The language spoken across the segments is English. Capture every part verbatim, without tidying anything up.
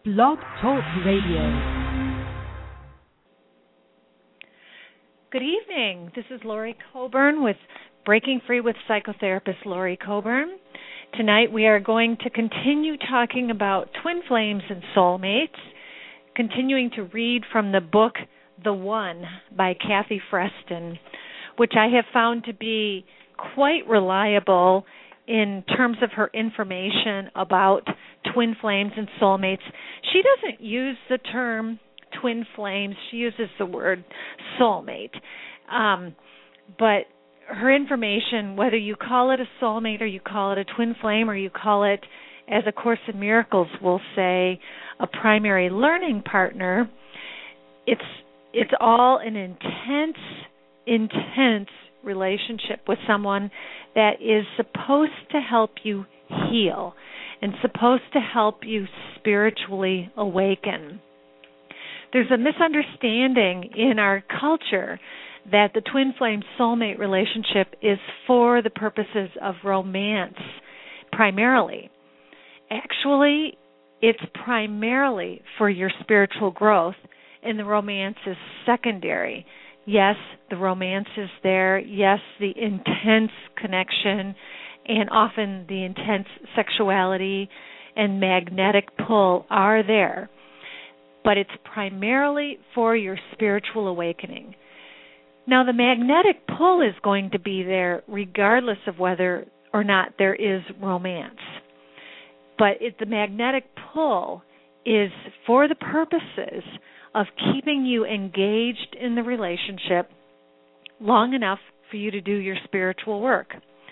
Blog Talk Radio. Good evening. This is Lori Coburn with Breaking Free with Psychotherapist Lori Coburn. Tonight we are going to continue talking about twin flames and soulmates, continuing to read from the book The One by Kathy Freston, which I have found to be quite reliable in terms of her information about twin flames and soulmates. She doesn't use the term twin flames. She uses the word soulmate. Um, but her information, whether you call it a soulmate or you call it a twin flame or you call it, as A Course in Miracles will say, a primary learning partner, it's it's all an intense, intense relationship with someone that is supposed to help you heal and supposed to help you spiritually awaken. There's a misunderstanding in our culture that the twin flame soulmate relationship is for the purposes of romance primarily. Actually, it's primarily for your spiritual growth, and the romance is secondary. Yes, the romance is there. Yes, the intense connection and often the intense sexuality and magnetic pull are there. But it's primarily for your spiritual awakening. Now, the magnetic pull is going to be there regardless of whether or not there is romance. But it, the magnetic pull is for the purposes of keeping you engaged in the relationship long enough for you to do your spiritual work.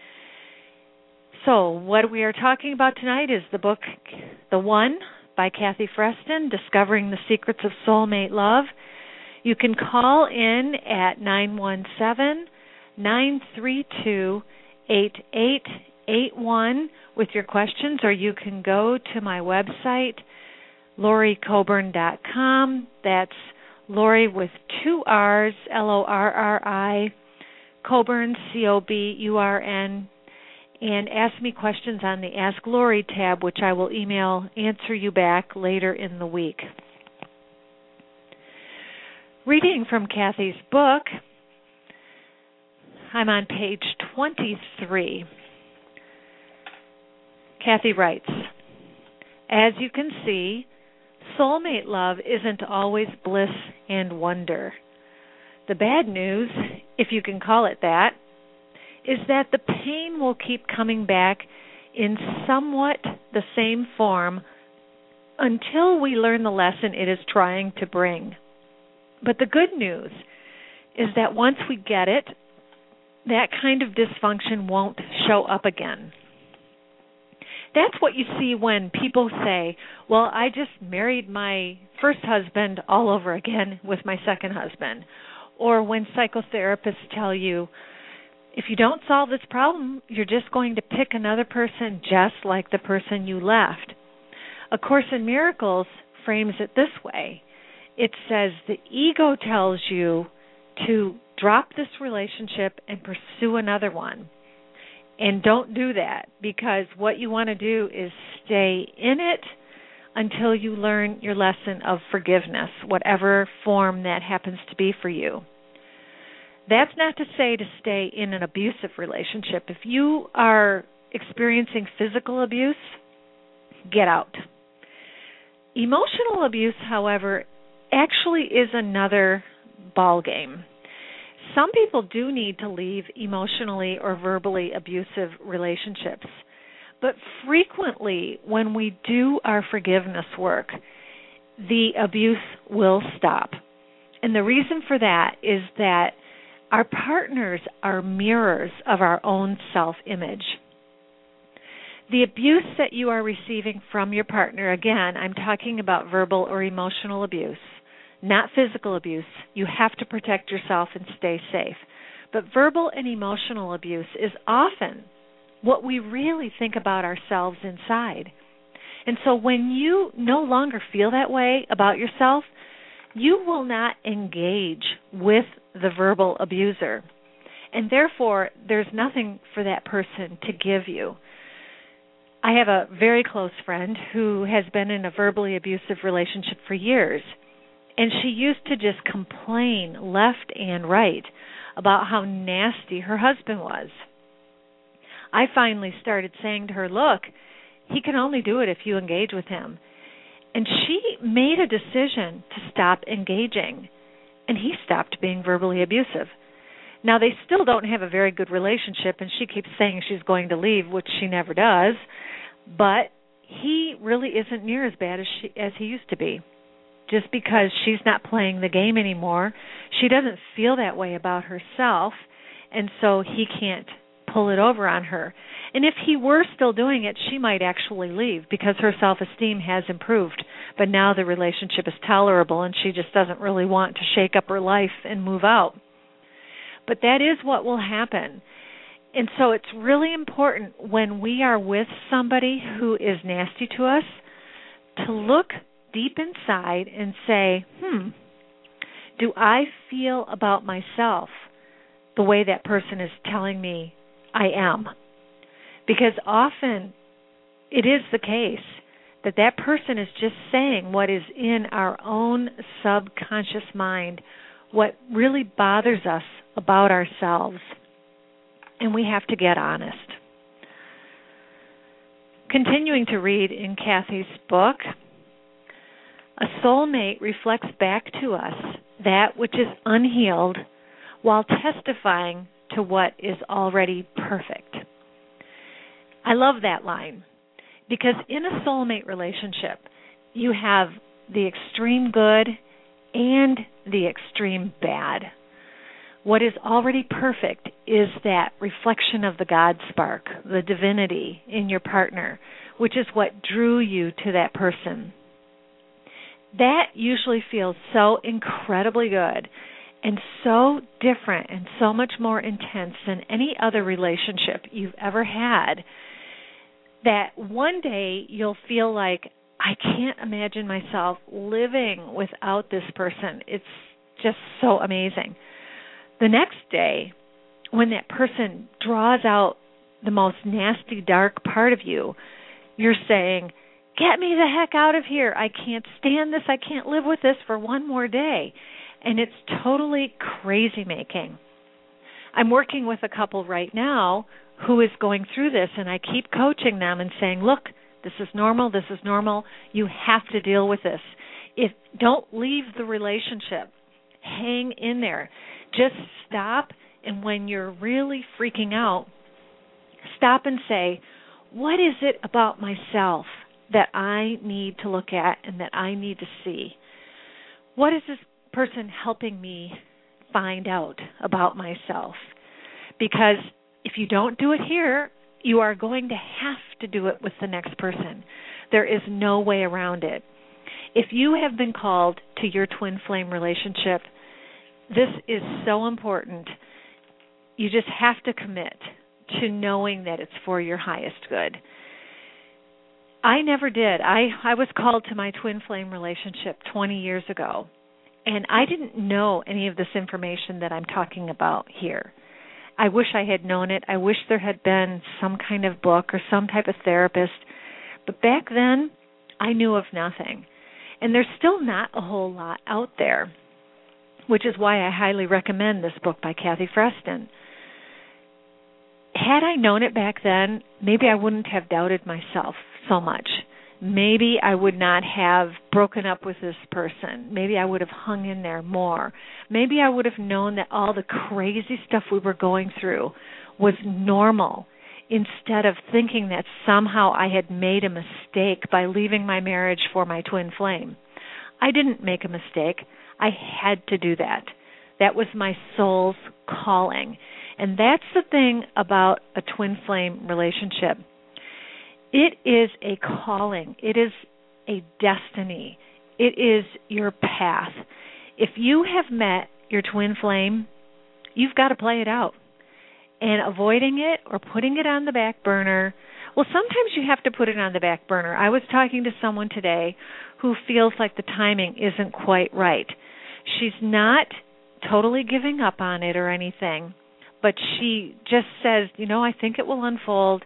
So what we are talking about tonight is the book The One by Kathy Freston, Discovering the Secrets of Soulmate Love. You can call in at nine one seven, nine three two, eight eight eight one with your questions, or you can go to my website, lori coburn dot com. That's Lori with two R's, L O R R I, Coburn, C O B U R N, and ask me questions on the Ask Lori tab, which I will email, answer you back later in the week. Reading from Kathy's book, I'm on page twenty-three. Kathy writes, as you can see, soulmate love isn't always bliss and wonder. The bad news, if you can call it that, is that the pain will keep coming back in somewhat the same form until we learn the lesson it is trying to bring. But the good news is that once we get it, that kind of dysfunction won't show up again. That's what you see when people say, well, I just married my first husband all over again with my second husband. Or when psychotherapists tell you, if you don't solve this problem, you're just going to pick another person just like the person you left. A Course in Miracles frames it this way. It says the ego tells you to drop this relationship and pursue another one. And don't do that, because what you want to do is stay in it until you learn your lesson of forgiveness, whatever form that happens to be for you. That's not to say to stay in an abusive relationship. If you are experiencing physical abuse, get out. Emotional abuse, however, actually is another ballgame. Some people do need to leave emotionally or verbally abusive relationships. But frequently, when we do our forgiveness work, the abuse will stop. And the reason for that is that our partners are mirrors of our own self-image. The abuse that you are receiving from your partner, again, I'm talking about verbal or emotional abuse, not physical abuse. You have to protect yourself and stay safe. But verbal and emotional abuse is often what we really think about ourselves inside. And so when you no longer feel that way about yourself, you will not engage with the verbal abuser. And therefore, there's nothing for that person to give you. I have a very close friend who has been in a verbally abusive relationship for years, and she used to just complain left and right about how nasty her husband was. I finally started saying to her, look, he can only do it if you engage with him. And she made a decision to stop engaging, and he stopped being verbally abusive. Now, they still don't have a very good relationship, and she keeps saying she's going to leave, which she never does, but he really isn't near as bad as she, as he used to be. Just because she's not playing the game anymore, she doesn't feel that way about herself, and so he can't pull it over on her. And if he were still doing it, she might actually leave because her self-esteem has improved. But now the relationship is tolerable and she just doesn't really want to shake up her life and move out. But that is what will happen. And so it's really important when we are with somebody who is nasty to us to look deep inside and say, hmm, do I feel about myself the way that person is telling me I am? Because often it is the case that that person is just saying what is in our own subconscious mind, what really bothers us about ourselves, and we have to get honest. Continuing to read in Kathy's book, a soulmate reflects back to us that which is unhealed while testifying to what is already perfect. I love that line because in a soulmate relationship, you have the extreme good and the extreme bad. What is already perfect is that reflection of the God spark, the divinity in your partner, which is what drew you to that person. That usually feels so incredibly good and so different and so much more intense than any other relationship you've ever had, that one day you'll feel like, I can't imagine myself living without this person. It's just so amazing. The next day, when that person draws out the most nasty, dark part of you, you're saying, get me the heck out of here. I can't stand this. I can't live with this for one more day. And it's totally crazy making. I'm working with a couple right now who is going through this, and I keep coaching them and saying, look, this is normal, this is normal. You have to deal with this. If don't leave the relationship. Hang in there. Just stop, and when you're really freaking out, stop and say, what is it about myself that I need to look at and that I need to see? What is this person helping me find out about myself? Because if you don't do it here, you are going to have to do it with the next person. There is no way around it. If you have been called to your twin flame relationship, this is so important. You just have to commit to knowing that it's for your highest good. I never did. I, I was called to my twin flame relationship twenty years ago, and I didn't know any of this information that I'm talking about here. I wish I had known it. I wish there had been some kind of book or some type of therapist. But back then, I knew of nothing. And there's still not a whole lot out there, which is why I highly recommend this book by Kathy Freston. Had I known it back then, maybe I wouldn't have doubted myself so much. Maybe I would not have broken up with this person. Maybe I would have hung in there more. Maybe I would have known that all the crazy stuff we were going through was normal, instead of thinking that somehow I had made a mistake by leaving my marriage for my twin flame. I didn't make a mistake. I had to do that. That was my soul's calling. And that's the thing about a twin flame relationship. It is a calling. It is a destiny. It is your path. If you have met your twin flame, you've got to play it out. And avoiding it or putting it on the back burner, well, sometimes you have to put it on the back burner. I was talking to someone today who feels like the timing isn't quite right. She's not totally giving up on it or anything, but she just says, you know, I think it will unfold,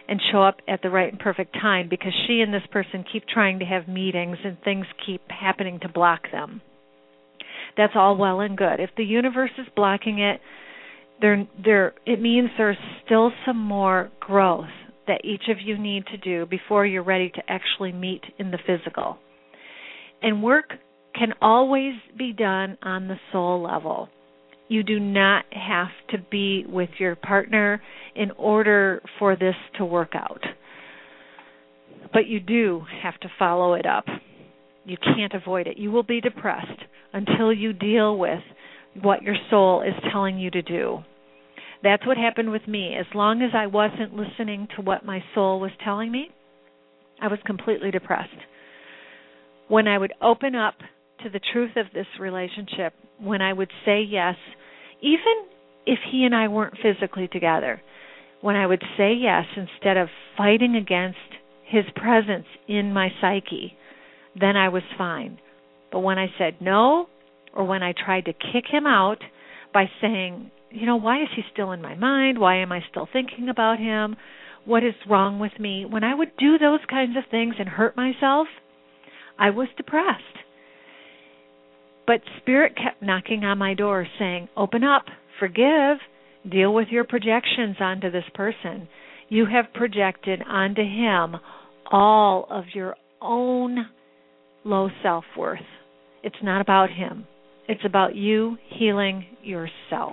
and show up at the right and perfect time because she and this person keep trying to have meetings and things keep happening to block them. That's all well and good. If the universe is blocking it, there, there, it means there's still some more growth that each of you need to do before you're ready to actually meet in the physical. And work can always be done on the soul level. You do not have to be with your partner in order for this to work out. But you do have to follow it up. You can't avoid it. You will be depressed until you deal with what your soul is telling you to do. That's what happened with me. As long as I wasn't listening to what my soul was telling me, I was completely depressed. When I would open up to the truth of this relationship, when I would say yes, even if he and I weren't physically together, when I would say yes instead of fighting against his presence in my psyche, then I was fine. But when I said no, or when I tried to kick him out by saying, you know, why is he still in my mind? Why am I still thinking about him? What is wrong with me? When I would do those kinds of things and hurt myself, I was depressed. But Spirit kept knocking on my door saying, open up, forgive, deal with your projections onto this person. You have projected onto him all of your own low self-worth. It's not about him. It's about you healing yourself.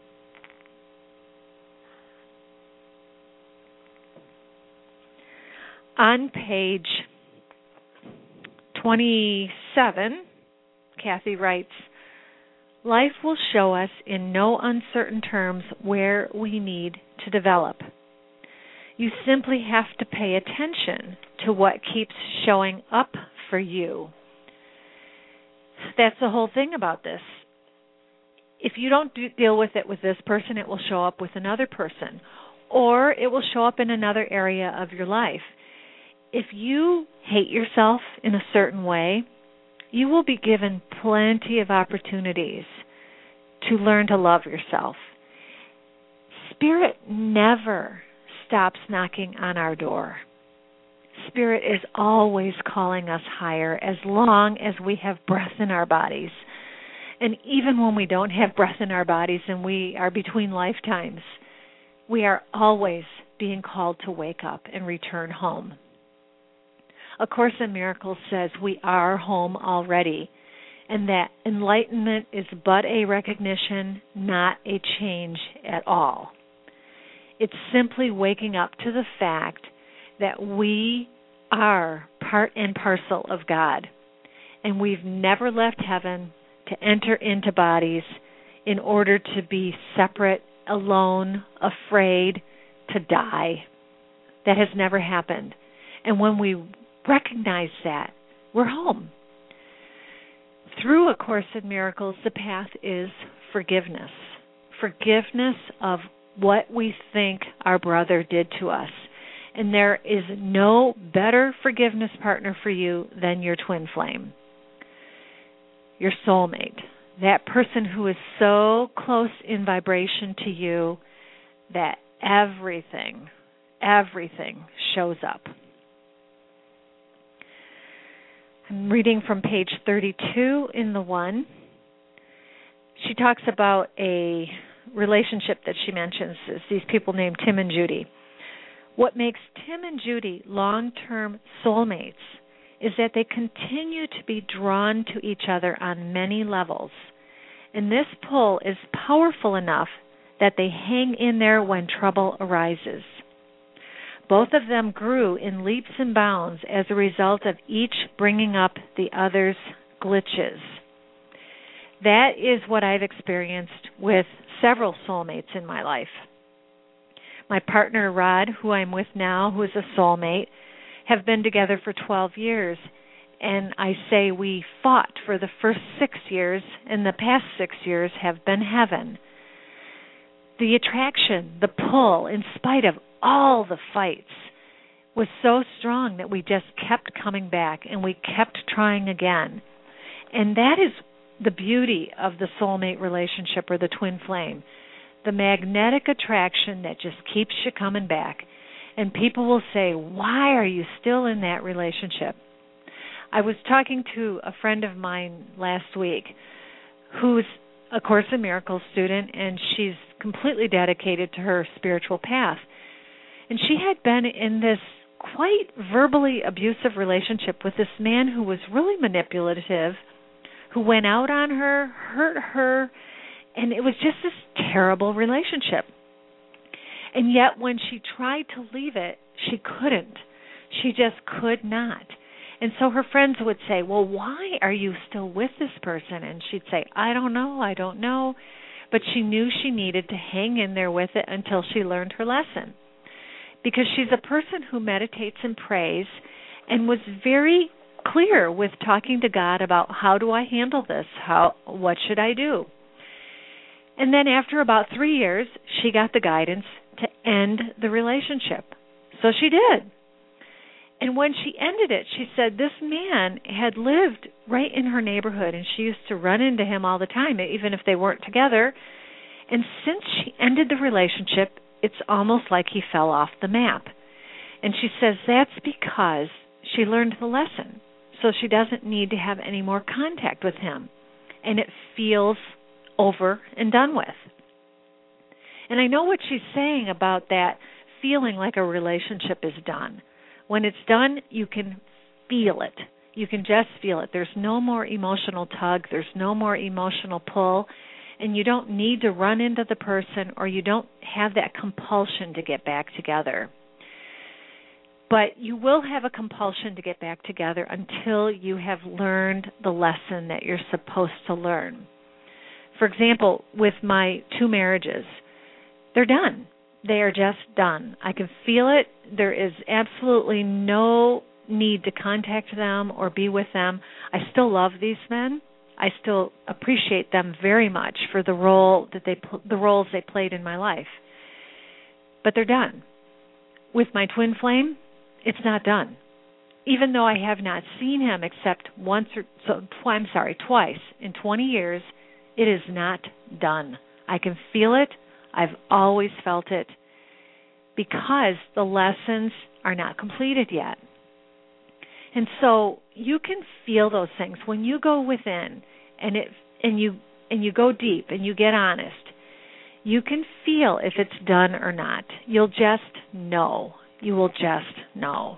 On page twenty-seven, Kathy writes, life will show us in no uncertain terms where we need to develop. You simply have to pay attention to what keeps showing up for you. That's the whole thing about this. If you don't do, deal with it with this person, it will show up with another person, or it will show up in another area of your life. If you hate yourself in a certain way, you will be given plenty of opportunities to learn to love yourself. Spirit never stops knocking on our door. Spirit is always calling us higher as long as we have breath in our bodies. And even when we don't have breath in our bodies and we are between lifetimes, we are always being called to wake up and return home. A Course in Miracles says we are home already, and that enlightenment is but a recognition, not a change at all. It's simply waking up to the fact that we are part and parcel of God, and we've never left heaven to enter into bodies in order to be separate, alone, afraid, to die. That has never happened. And when we recognize that, we're home. Through A Course in Miracles, the path is forgiveness. Forgiveness of what we think our brother did to us. And there is no better forgiveness partner for you than your twin flame, your soulmate, that person who is so close in vibration to you that everything, everything shows up. I'm reading from page thirty-two in the one. She talks about a relationship that she mentions is these people named Tim and Judy. What makes Tim and Judy long-term soulmates is that they continue to be drawn to each other on many levels. And this pull is powerful enough that they hang in there when trouble arises. Both of them grew in leaps and bounds as a result of each bringing up the other's glitches. That is what I've experienced with several soulmates in my life. My partner, Rod, who I'm with now, who is a soulmate, have been together for twelve years. And I say we fought for the first six years, and the past six years have been heaven. The attraction, the pull, in spite of all the fights, was so strong that we just kept coming back, and we kept trying again. And that is the beauty of the soulmate relationship or the twin flame. The magnetic attraction that just keeps you coming back. And people will say, why are you still in that relationship? I was talking to a friend of mine last week who's a Course in Miracles student, and she's completely dedicated to her spiritual path. And she had been in this quite verbally abusive relationship with this man who was really manipulative, who went out on her, hurt her, and it was just this terrible relationship. And yet when she tried to leave it, she couldn't. She just could not. And so her friends would say, well, why are you still with this person? And she'd say, I don't know, I don't know. But she knew she needed to hang in there with it until she learned her lesson. Because she's a person who meditates and prays and was very clear with talking to God about how do I handle this? How what should I do? And then after about three years, she got the guidance to end the relationship. So she did. And when she ended it, she said this man had lived right in her neighborhood, and she used to run into him all the time, even if they weren't together. And since she ended the relationship, it's almost like he fell off the map. And she says that's because she learned the lesson, so she doesn't need to have any more contact with him. And it feels over and done with. And I know what she's saying about that feeling like a relationship is done. When it's done, you can feel it. You can just feel it. There's no more emotional tug. There's no more emotional pull. And you don't need to run into the person, or you don't have that compulsion to get back together. But you will have a compulsion to get back together until you have learned the lesson that you're supposed to learn. For example, with my two marriages, they're done. They are just done. I can feel it. There is absolutely no need to contact them or be with them. I still love these men. I still appreciate them very much for the role that they the roles they played in my life. But they're done. With my twin flame, it's not done. Even though I have not seen him except once or so I'm sorry, twice in twenty years, it is not done. I can feel it. I've always felt it, because the lessons are not completed yet. And so you can feel those things when you go within and it and you and you go deep and you get honest. You can feel if it's done or not. You'll just know. You will just know.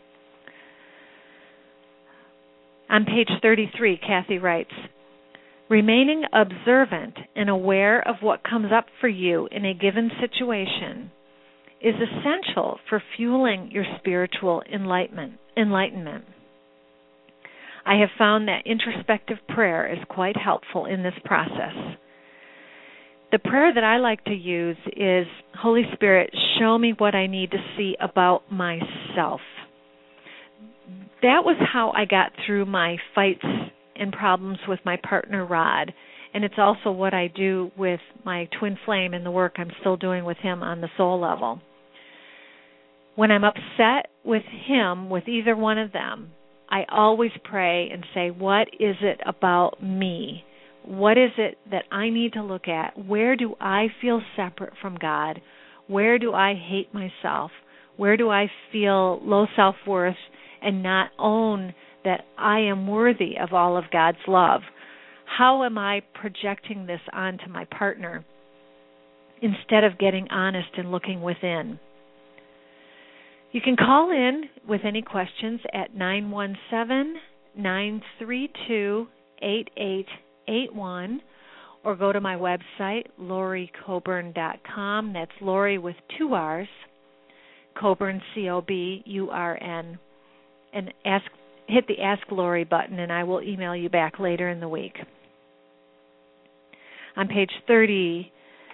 On page thirty-three, Kathy writes, remaining observant and aware of what comes up for you in a given situation is essential for fueling your spiritual enlightenment. enlightenment. I have found that introspective prayer is quite helpful in this process. The prayer that I like to use is, Holy Spirit, show me what I need to see about myself. That was how I got through my fights and problems with my partner, Rod. And it's also what I do with my twin flame and the work I'm still doing with him on the soul level. When I'm upset with him, with either one of them, I always pray and say, what is it about me? What is it that I need to look at? Where do I feel separate from God? Where do I hate myself? Where do I feel low self-worth and not own that I am worthy of all of God's love? How am I projecting this onto my partner instead of getting honest and looking within? You can call in with any questions at nine one seven, nine three two, eight eight eight one or go to my website, Lori Coburn dot com. That's Lori with two R's, Coburn, C O B U R N, and ask hit the Ask Lori button, and I will email you back later in the week. On page thirty-five,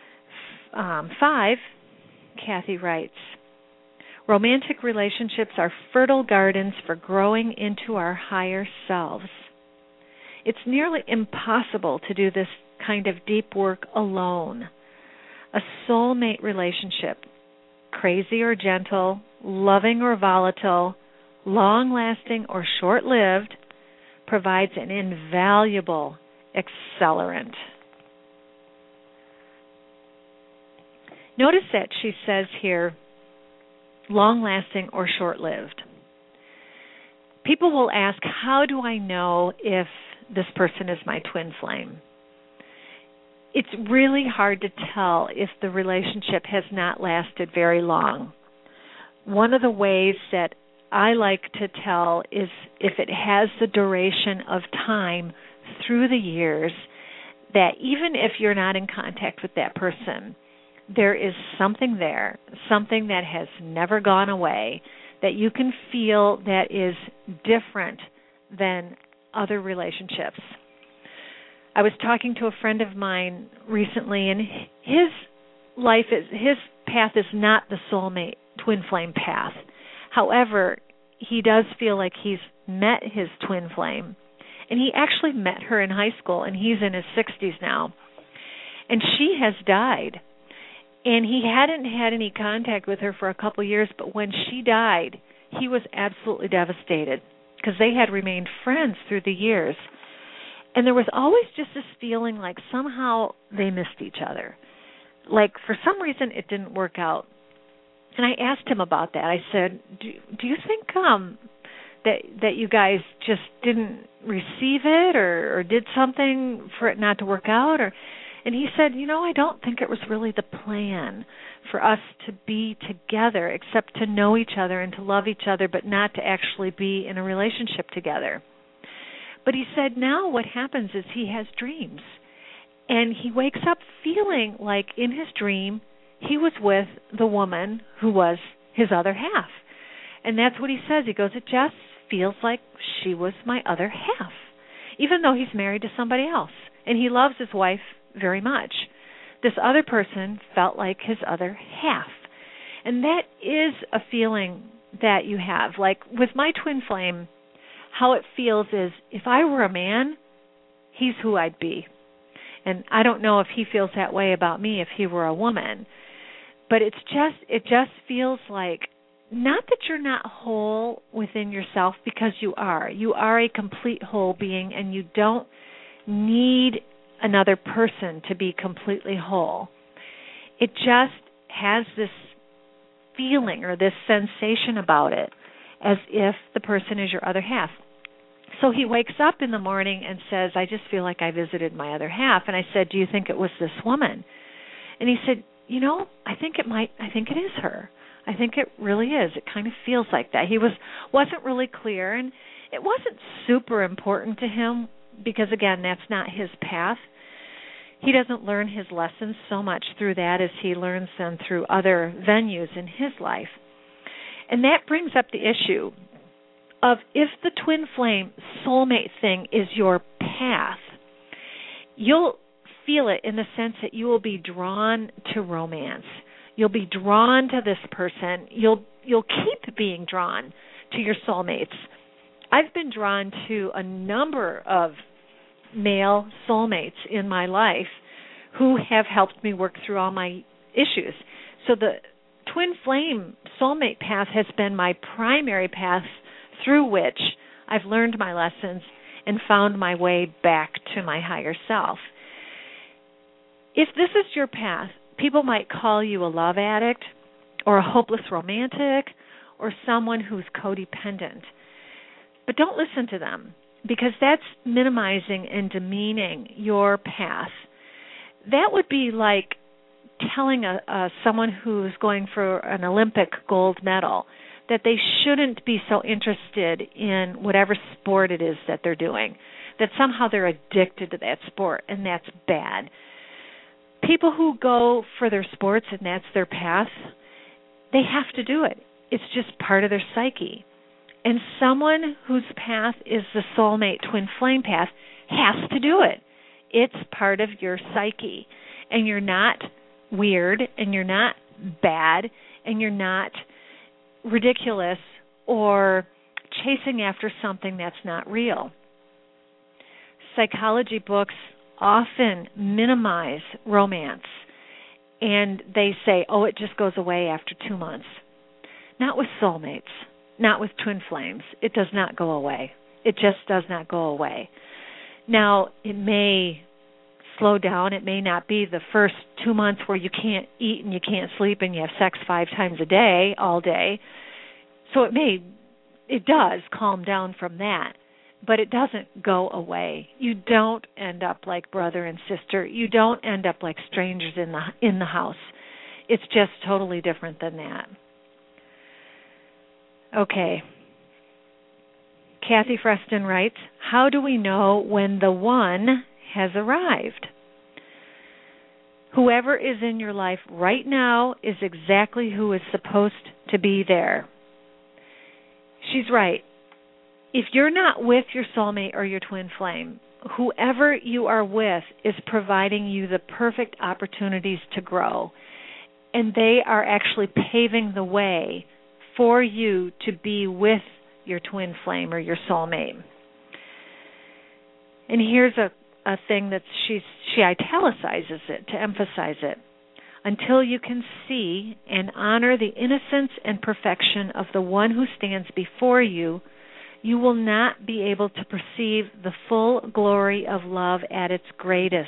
Kathy writes, romantic relationships are fertile gardens for growing into our higher selves. It's nearly impossible to do this kind of deep work alone. A soulmate relationship, crazy or gentle, loving or volatile, long-lasting or short-lived, provides an invaluable accelerant. Notice that she says here, long-lasting or short-lived. People will ask, how do I know if this person is my twin flame? It's really hard to tell if the relationship has not lasted very long. One of the ways that I like to tell is if it has the duration of time through the years, that even if you're not in contact with that person, there is something there, something that has never gone away, that you can feel that is different than other relationships. I was talking to a friend of mine recently, and his life is his path is not the soulmate twin flame path. However, he does feel like he's met his twin flame, and he actually met her in high school, and he's in his sixties now, and she has died. And he hadn't had any contact with her for a couple years, but when she died, he was absolutely devastated because they had remained friends through the years. And there was always just this feeling like somehow they missed each other. Like for some reason it didn't work out. And I asked him about that. I said, do, do you think um, that that you guys just didn't receive it or, or did something for it not to work out? Or And he said, you know, I don't think it was really the plan for us to be together except to know each other and to love each other, but not to actually be in a relationship together. But he said now what happens is he has dreams. And he wakes up feeling like in his dream he was with the woman who was his other half. And that's what he says. He goes, it just feels like she was my other half, even though he's married to somebody else. And he loves his wife very much. This other person felt like his other half. And that is a feeling that you have. Like with my twin flame, how it feels is if I were a man, he's who I'd be. And I don't know if he feels that way about me if he were a woman. But it's just it just feels like not that you're not whole within yourself, because you are. You are a complete whole being, and you don't need another person to be completely whole. It just has this feeling or this sensation about it as if the person is your other half. So he wakes up in the morning and says, I just feel like I visited my other half. And I said, do you think it was this woman? And he said, you know, I think it might, I think it is her. I think it really is. It kind of feels like that. He was, wasn't really clear, and it wasn't super important to him because, again, that's not his path. He doesn't learn his lessons so much through that as he learns them through other venues in his life. And that brings up the issue of if the twin flame soulmate thing is your path, you'll feel it in the sense that you will be drawn to romance. You'll be drawn to this person. You'll you'll keep being drawn to your soulmates. I've been drawn to a number of male soulmates in my life who have helped me work through all my issues. So the twin flame soulmate path has been my primary path through which I've learned my lessons and found my way back to my higher self. If this is your path, people might call you a love addict or a hopeless romantic or someone who's codependent. But don't listen to them, because that's minimizing and demeaning your path. That would be like telling a, a someone who's going for an Olympic gold medal that they shouldn't be so interested in whatever sport it is that they're doing, that somehow they're addicted to that sport, and that's bad. People who go for their sports and that's their path, they have to do it. It's just part of their psyche. And someone whose path is the soulmate twin flame path has to do it. It's part of your psyche. And you're not weird, and you're not bad, and you're not ridiculous or chasing after something that's not real. Psychology books often minimize romance, and they say, oh, it just goes away after two months. Not with soulmates, not with twin flames. It does not go away. It just does not go away. Now, it may slow down. It may not be the first two months where you can't eat and you can't sleep and you have sex five times a day, all day. So it may, it does calm down from that, but it doesn't go away. You don't end up like brother and sister. You don't end up like strangers in the in the house. It's just totally different than that. Okay. Kathy Freston writes, how do we know when the one has arrived? Whoever is in your life right now is exactly who is supposed to be there. She's right. If you're not with your soulmate or your twin flame, whoever you are with is providing you the perfect opportunities to grow. And they are actually paving the way for you to be with your twin flame or your soulmate. And here's a, a thing that she's, she italicizes it to emphasize it. Until you can see and honor the innocence and perfection of the one who stands before you, you will not be able to perceive the full glory of love at its greatest.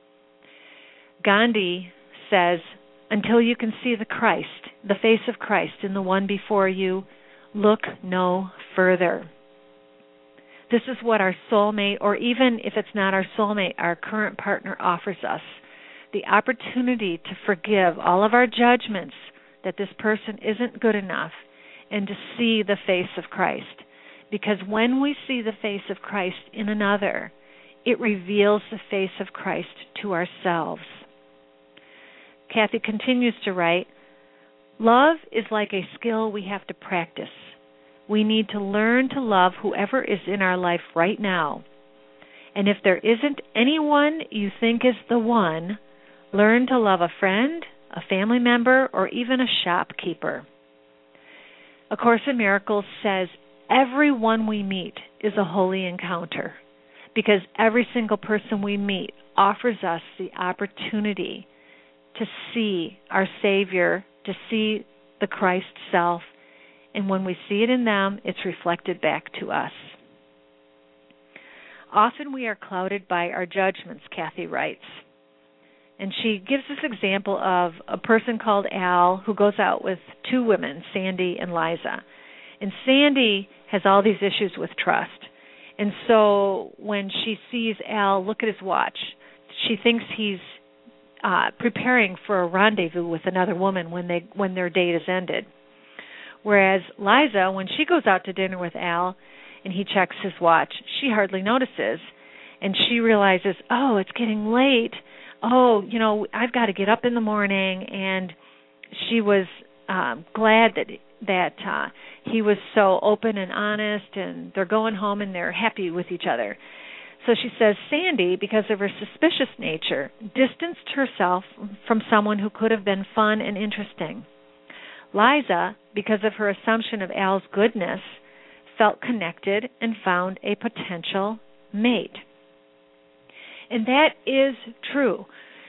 Gandhi says, until you can see the Christ, the face of Christ in the one before you, look no further. This is what our soulmate, or even if it's not our soulmate, our current partner offers us. The opportunity to forgive all of our judgments that this person isn't good enough and to see the face of Christ. Because when we see the face of Christ in another, it reveals the face of Christ to ourselves. Kathy continues to write, love is like a skill we have to practice. We need to learn to love whoever is in our life right now. And if there isn't anyone you think is the one, learn to love a friend, a family member, or even a shopkeeper. A Course in Miracles says everyone we meet is a holy encounter because every single person we meet offers us the opportunity to see our Savior, to see the Christ self, and when we see it in them, it's reflected back to us. Often we are clouded by our judgments, Kathy writes. And she gives this example of a person called Al who goes out with two women, Sandy and Liza. And Sandy has all these issues with trust. And so when she sees Al look at his watch, she thinks he's uh, preparing for a rendezvous with another woman when they when their date is ended. Whereas Liza, when she goes out to dinner with Al and he checks his watch, she hardly notices. And she realizes, oh, it's getting late. Oh, you know, I've got to get up in the morning. And she was um, glad that that uh, he was so open and honest, and they're going home and they're happy with each other. So she says Sandy, because of her suspicious nature, distanced herself from someone who could have been fun and interesting. Liza, because of her assumption of Al's goodness, felt connected and found a potential mate. And that is true.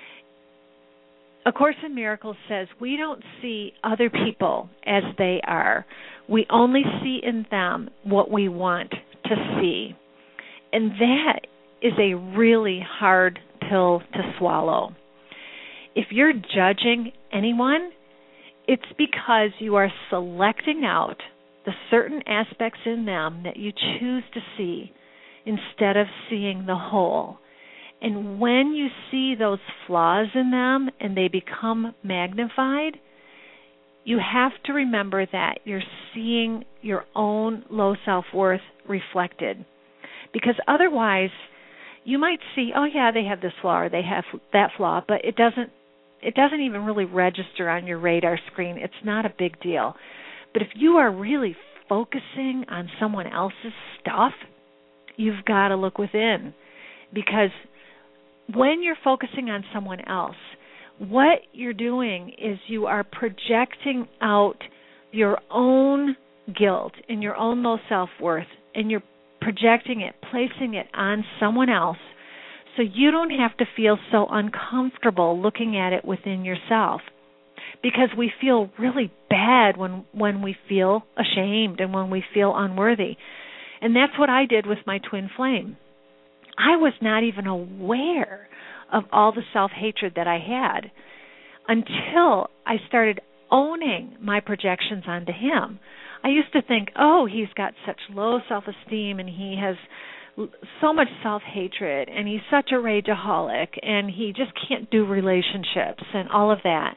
A Course in Miracles says we don't see other people as they are. We only see in them what we want to see. And that is a really hard pill to swallow. If you're judging anyone, it's because you are selecting out the certain aspects in them that you choose to see instead of seeing the whole. And when you see those flaws in them and they become magnified, you have to remember that you're seeing your own low self-worth reflected. Because otherwise, you might see, oh yeah, they have this flaw or they have that flaw, but it doesn't it doesn't even really register on your radar screen. It's not a big deal. But if you are really focusing on someone else's stuff, you've got to look within. Because when you're focusing on someone else, what you're doing is you are projecting out your own guilt and your own low self-worth, and you're projecting it, placing it on someone else, so you don't have to feel so uncomfortable looking at it within yourself. Because we feel really bad when, when we feel ashamed and when we feel unworthy. And that's what I did with my twin flame. I was not even aware of all the self-hatred that I had until I started owning my projections onto him. I used to think, oh, he's got such low self-esteem and he has so much self-hatred and he's such a rageaholic and he just can't do relationships and all of that.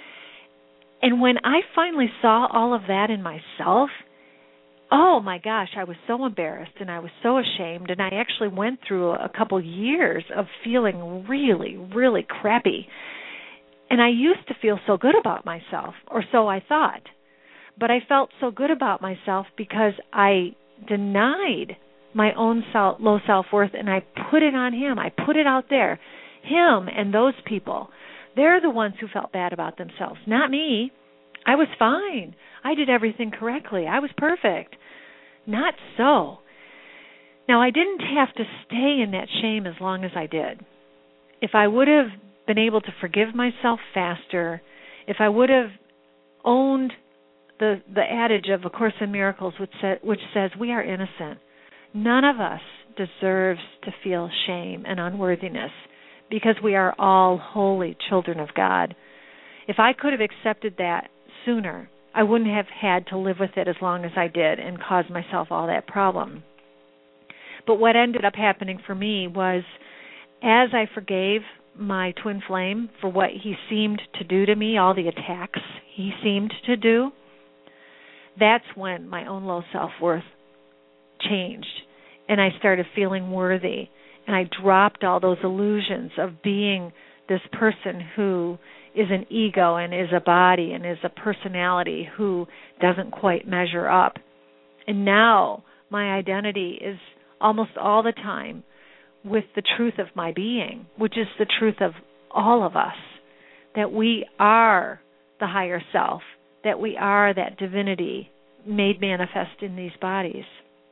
And when I finally saw all of that in myself, oh my gosh, I was so embarrassed and I was so ashamed, and I actually went through a couple years of feeling really, really crappy. And I used to feel so good about myself, or so I thought. But I felt so good about myself because I denied my own self, low self-worth, and I put it on him. I put it out there. Him and those people, they're the ones who felt bad about themselves, not me. I was fine. I did everything correctly. I was perfect. Not so. Now, I didn't have to stay in that shame as long as I did. If I would have been able to forgive myself faster, if I would have owned the the adage of A Course in Miracles, which, sa- which says we are innocent, none of us deserves to feel shame and unworthiness because we are all holy children of God. If I could have accepted that sooner, I wouldn't have had to live with it as long as I did and cause myself all that problem. But what ended up happening for me was, as I forgave my twin flame for what he seemed to do to me, all the attacks he seemed to do, that's when my own low self-worth changed, and I started feeling worthy, and I dropped all those illusions of being this person who is an ego and is a body and is a personality who doesn't quite measure up. And now my identity is almost all the time with the truth of my being, which is the truth of all of us, that we are the higher self, that we are that divinity made manifest in these bodies.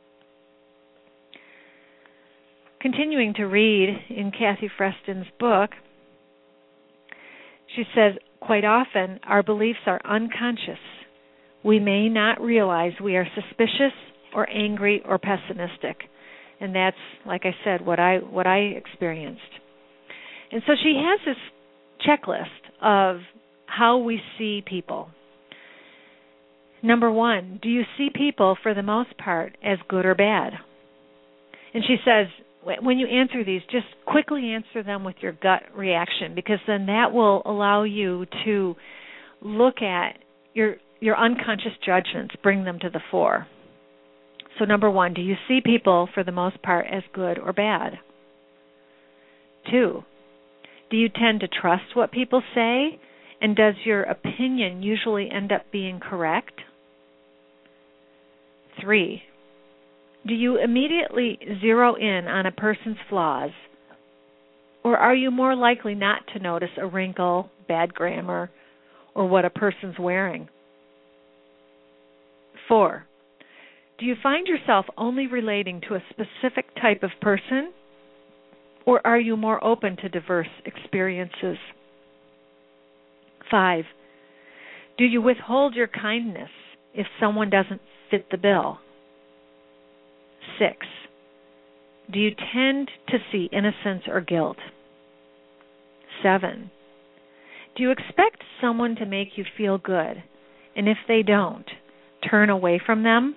Continuing to read in Kathy Freston's book, she says, quite often our beliefs are unconscious. We may not realize we are suspicious or angry or pessimistic. And that's, like I said, what I what I experienced. And so she has this checklist of how we see people. Number one, do you see people for the most part as good or bad? And she says, when you answer these, just quickly answer them with your gut reaction, because then that will allow you to look at your your unconscious judgments, bring them to the fore. So number one, do you see people for the most part as good or bad? Two, do you tend to trust what people say, and does your opinion usually end up being correct? Three, do you immediately zero in on a person's flaws, or are you more likely not to notice a wrinkle, bad grammar, or what a person's wearing? Four, do you find yourself only relating to a specific type of person, or are you more open to diverse experiences? Five, do you withhold your kindness if someone doesn't fit the bill? Six, do you tend to see innocence or guilt? Seven, do you expect someone to make you feel good, and if they don't, turn away from them?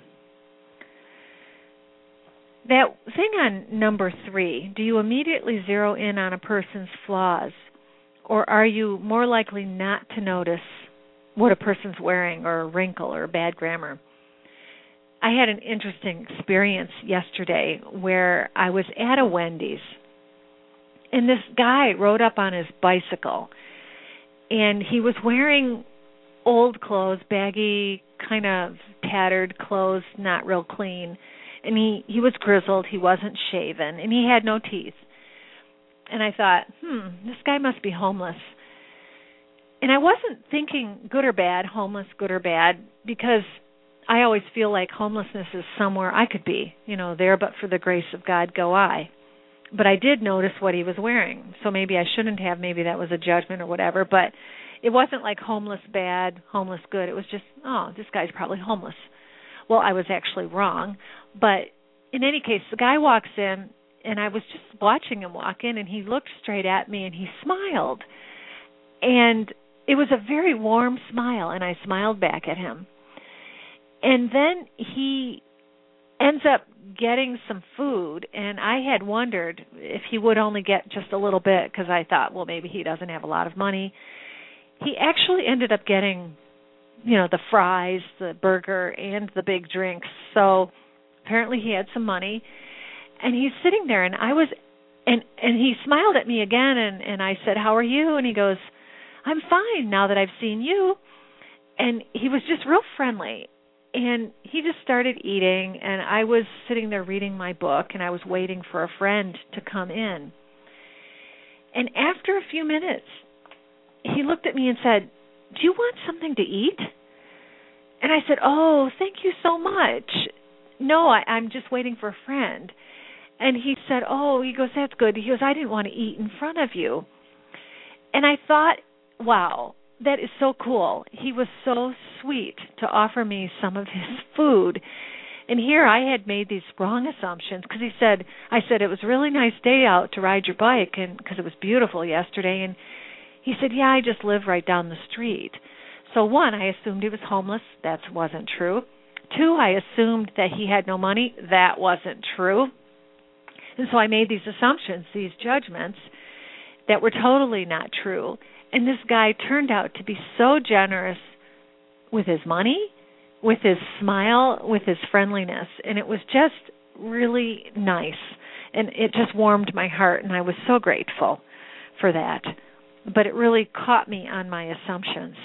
That thing on number three, do you immediately zero in on a person's flaws, or are you more likely not to notice what a person's wearing or a wrinkle or bad grammar? I had an interesting experience yesterday where I was at a Wendy's, and this guy rode up on his bicycle, and he was wearing old clothes, baggy, kind of tattered clothes, not real clean. And he, he was grizzled, he wasn't shaven, and he had no teeth. And I thought, hmm, this guy must be homeless. And I wasn't thinking good or bad, homeless, good or bad, because I always feel like homelessness is somewhere I could be, you know, there but for the grace of God go I. But I did notice what he was wearing, so maybe I shouldn't have, maybe that was a judgment or whatever, but it wasn't like homeless bad, homeless good. It was just, oh, this guy's probably homeless. Well, I was actually wrong. But in any case, the guy walks in, and I was just watching him walk in, and he looked straight at me, and he smiled. And it was a very warm smile, and I smiled back at him. And then he ends up getting some food, and I had wondered if he would only get just a little bit, because I thought, well, maybe he doesn't have a lot of money. He actually ended up getting, you know, the fries, the burger, and the big drinks. So apparently he had some money. And he's sitting there, and I was, and and he smiled at me again, and, and I said, how are you? And he goes, I'm fine now that I've seen you. And he was just real friendly. And he just started eating, and I was sitting there reading my book, and I was waiting for a friend to come in. And after a few minutes, he looked at me and said, do you want something to eat? And I said, oh, thank you so much. No, I, I'm just waiting for a friend. And he said, oh, he goes, that's good. He goes, I didn't want to eat in front of you. And I thought, wow, that is so cool. He was so sweet to offer me some of his food. And here I had made these wrong assumptions because he said, I said, it was a really nice day out to ride your bike and because it was beautiful yesterday. And he said, yeah, I just live right down the street. So one, I assumed he was homeless. That wasn't true. Two, I assumed that he had no money. That wasn't true. And so I made these assumptions, these judgments that were totally not true. And this guy turned out to be so generous with his money, with his smile, with his friendliness. And it was just really nice. And it just warmed my heart, and I was so grateful for that. But it really caught me on my assumptions.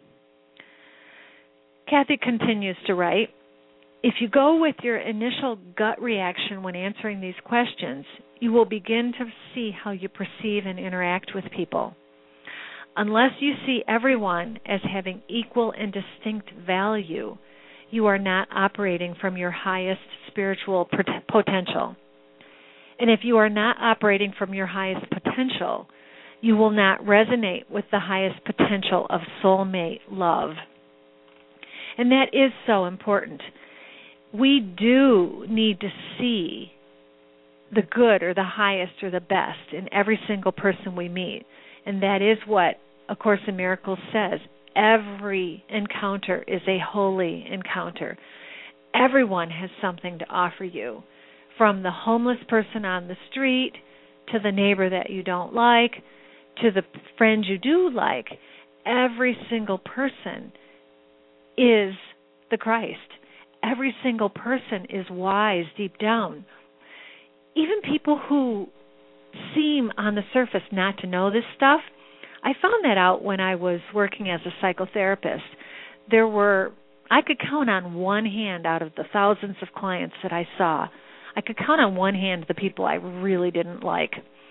Kathy continues to write, if you go with your initial gut reaction when answering these questions, you will begin to see how you perceive and interact with people. Unless you see everyone as having equal and distinct value, you are not operating from your highest spiritual potential. And if you are not operating from your highest potential, you will not resonate with the highest potential of soulmate love. And that is so important. We do need to see the good or the highest or the best in every single person we meet. And that is what A Course in Miracles says. Every encounter is a holy encounter. Everyone has something to offer you, from the homeless person on the street to the neighbor that you don't like to the friend you do like. Every single person is the Christ. Every single person is wise deep down. Even people who seem on the surface not to know this stuff, I found that out when I was working as a psychotherapist. There were, I could count on one hand out of the thousands of clients that I saw, I could count on one hand the people I really didn't like.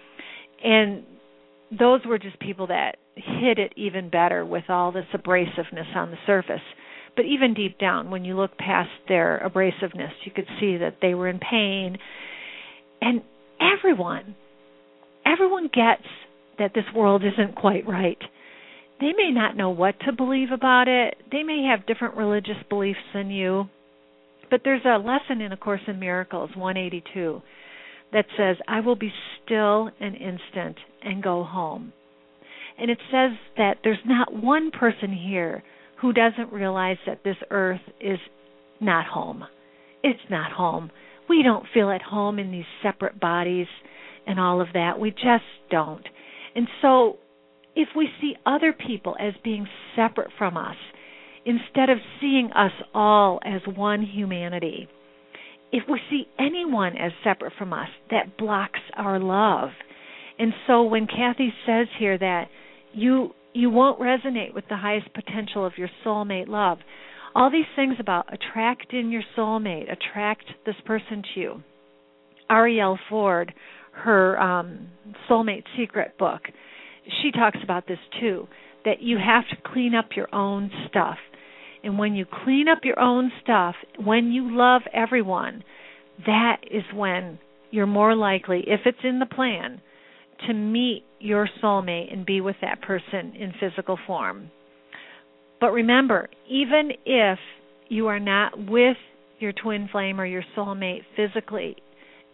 And those were just people that hid it even better with all this abrasiveness on the surface. But even deep down, when you look past their abrasiveness, you could see that they were in pain. And everyone, everyone gets that this world isn't quite right. They may not know what to believe about it. They may have different religious beliefs than you. But there's a lesson in A Course in Miracles, one eighty-two, that says, I will be still an instant and go home. And it says that there's not one person here who doesn't realize that this earth is not home. It's not home. We don't feel at home in these separate bodies and all of that. We just don't. And so if we see other people as being separate from us, instead of seeing us all as one humanity, if we see anyone as separate from us, that blocks our love. And so when Kathy says here that you you won't resonate with the highest potential of your soulmate love, all these things about attracting your soulmate, attract this person to you. Arielle Ford, her um, Soulmate Secret book, she talks about this too, that you have to clean up your own stuff. And when you clean up your own stuff, when you love everyone, that is when you're more likely, if it's in the plan, to meet your soulmate and be with that person in physical form. But remember, even if you are not with your twin flame or your soulmate physically,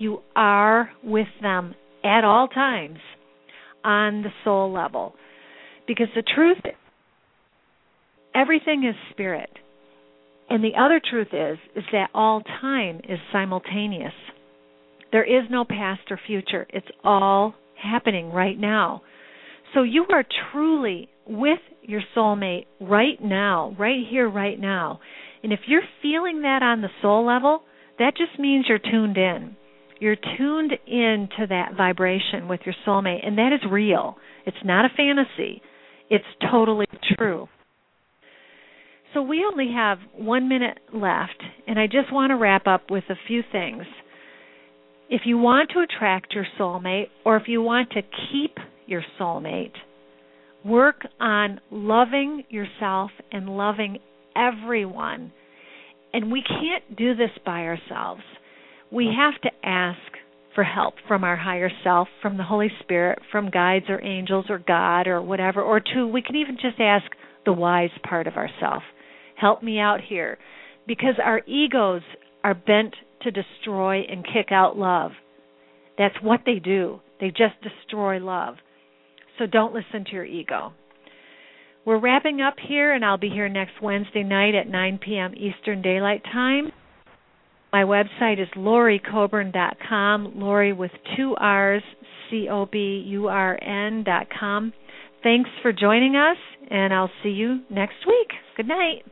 You are with them at all times on the soul level. Because the truth, everything is spirit. And the other truth is, is that all time is simultaneous. There is no past or future. It's all happening right now. So you are truly with your soulmate right now, right here, right now. And if you're feeling that on the soul level, that just means you're tuned in. You're tuned in to that vibration with your soulmate, and that is real. It's not a fantasy. It's totally true. So we only have one minute left, and I just want to wrap up with a few things. If you want to attract your soulmate, or if you want to keep your soulmate, work on loving yourself and loving everyone. And we can't do this by ourselves. We have to ask for help from our higher self, from the Holy Spirit, from guides or angels or God or whatever. Or two, we can even just ask the wise part of ourself. Help me out here. Because our egos are bent to destroy and kick out love. That's what they do. They just destroy love. So don't listen to your ego. We're wrapping up here, and I'll be here next Wednesday night at nine p.m. Eastern Daylight Time. My website is Lori Coburn dot com, Lori with two R's, C O B U R N dot com. Thanks for joining us, and I'll see you next week. Good night.